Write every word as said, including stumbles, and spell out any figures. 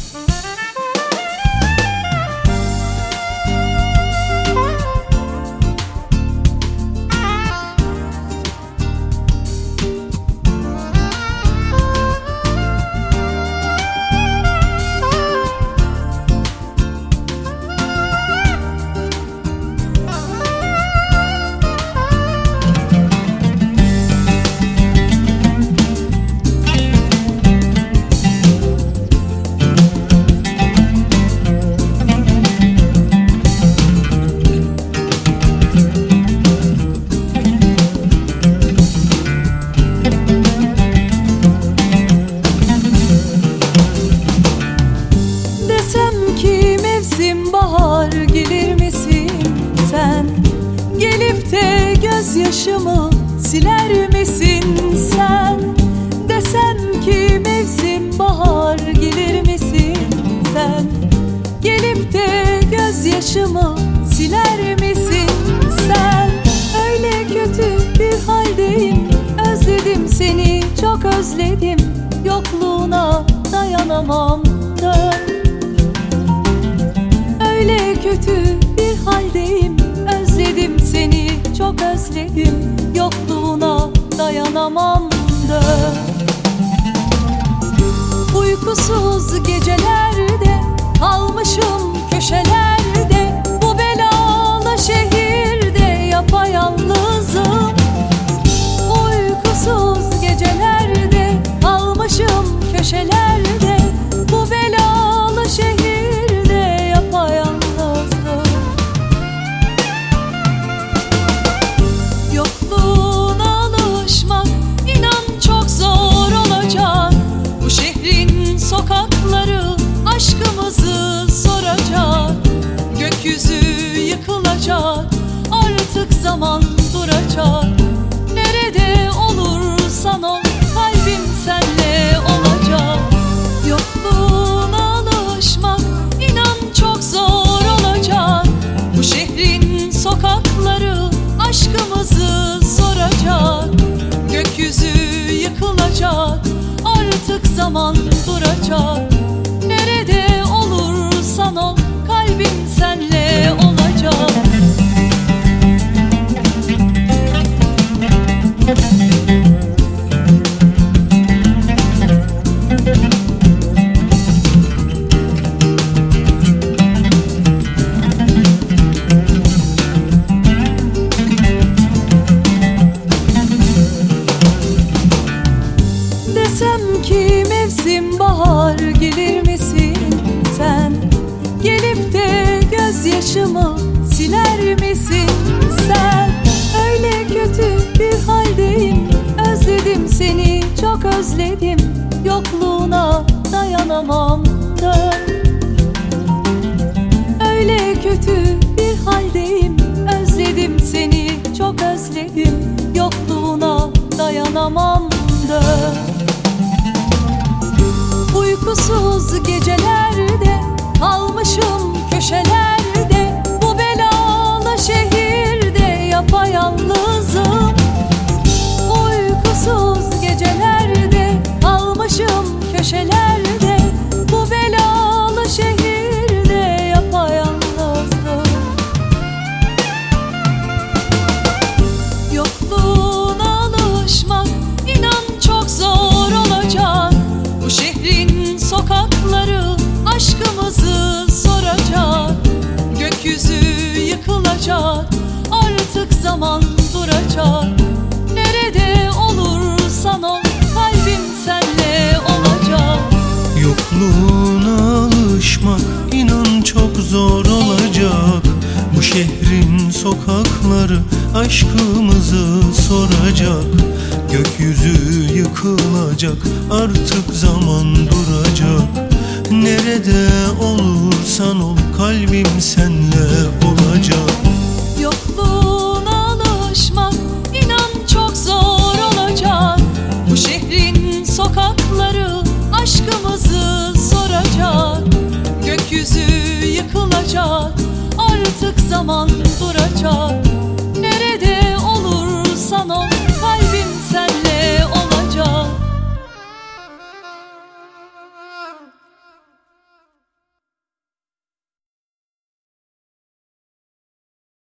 Bahar gelir misin sen? Gelip de gözyaşımı siler misin sen? Desem ki mevsim bahar gelir misin sen? Gelip de gözyaşımı siler misin sen? Öyle kötü bir haldeyim, özledim seni, çok özledim. Yokluğuna dayanamam, dön. Öyle kötü bir haldeyim, özledim seni, çok özledim. Yokluğuna dayanamam, dön. Uykusuz gecelerde kalmışım köşelerde, bu belalı şehirde yapayalnızım. Uykusuz gecelerde kalmışım köşelerde, bu belalı şehirde yapayalnızım. Yokluğuna alışmak inan çok zor olacak. Bu şehrin sokakları aşkımızı soracak. Gökyüzü yıkılacak, artık zaman duracak. Nerede olursan ol, kalbim senle olacak. Yokluğuna alışmak inan çok zor olacak. Bu şehrin sokakları aşkımızı soracak. Gökyüzü yıkılacak, artık zaman duracak. Nerede olursan ol, kalbim senle olacak. Desem ki mevsim bahar gelir misin sen? Gelip de gözyaşımı siler misin sen? Öyle kötü bir haldeyim, özledim seni, çok özledim. Yokluğuna dayanamam, dön. Öyle kötü bir haldeyim, özledim seni, çok özledim. Yokluğuna dayanamam, dön. Uykusuz gecelerde kalmışım köşelerde, bu belalı şehirde yapayalnızım. Uykusuz gecelerde kalmışım köşelerde, bu belalı şehirde yapayalnızım. Yokluğuna alışmak inan çok zor olacak. Bu şehrin sokakları aşkımızı soracak. Gökyüzü yıkılacak, artık zaman duracak. Nerede olursan ol, kalbim senle olacak. Yokluğuna alışmak inan çok zor olacak. Bu şehrin sokakları aşkımızı soracak. Gökyüzü yıkılacak, artık zaman duracak. Nerede olursan ol, kalbim senle olacak. Yokluğuna alışmak inan çok zor olacak. Bu şehrin sokakları aşkımızı soracak. Gökyüzü yıkılacak, artık zaman duracak.